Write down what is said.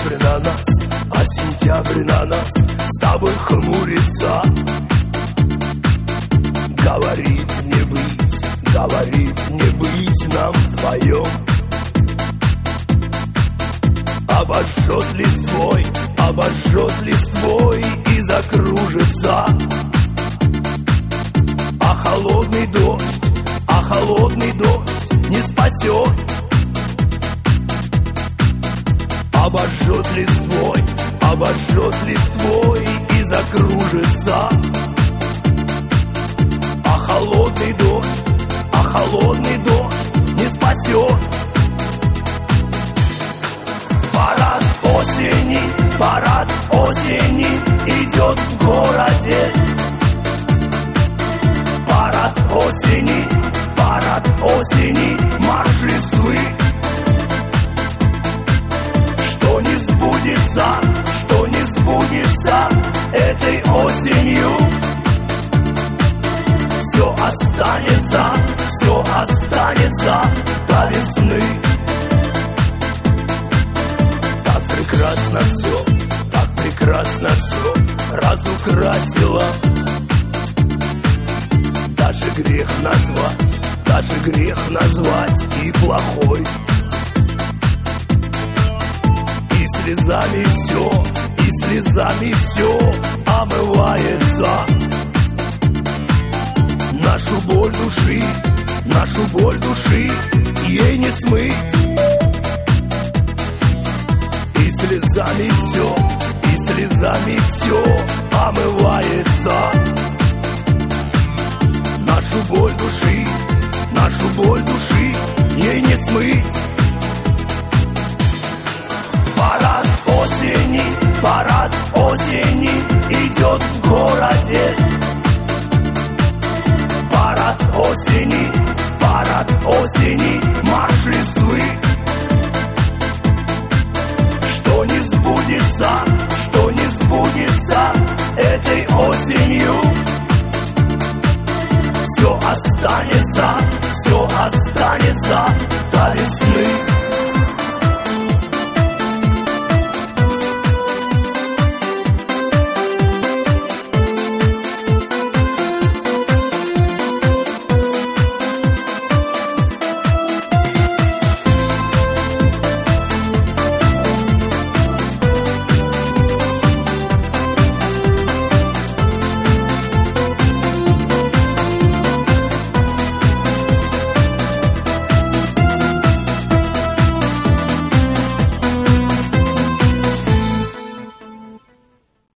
сентябрь на нас, а сентябрь на нас с тобой хмурится. Говорит не быть нам вдвоем. Обожжет листвой и закружится. А холодный дождь не спасет. Обожжет листвой и закружится. А холодный дождь не спасет. Парад осени идет в городе. Парад осени, марш листвы. Что не сбудется этой осенью, все останется до весны. Так прекрасно все разукрасила. Даже грех назвать и плохой. И слезами все омывается. Нашу боль души ей не смыть. И слезами все омывается. Нашу боль души ей не смыть. Парад осени идет в городе. Парад осени, марш листвы. Что не сбудется этой осенью, все останется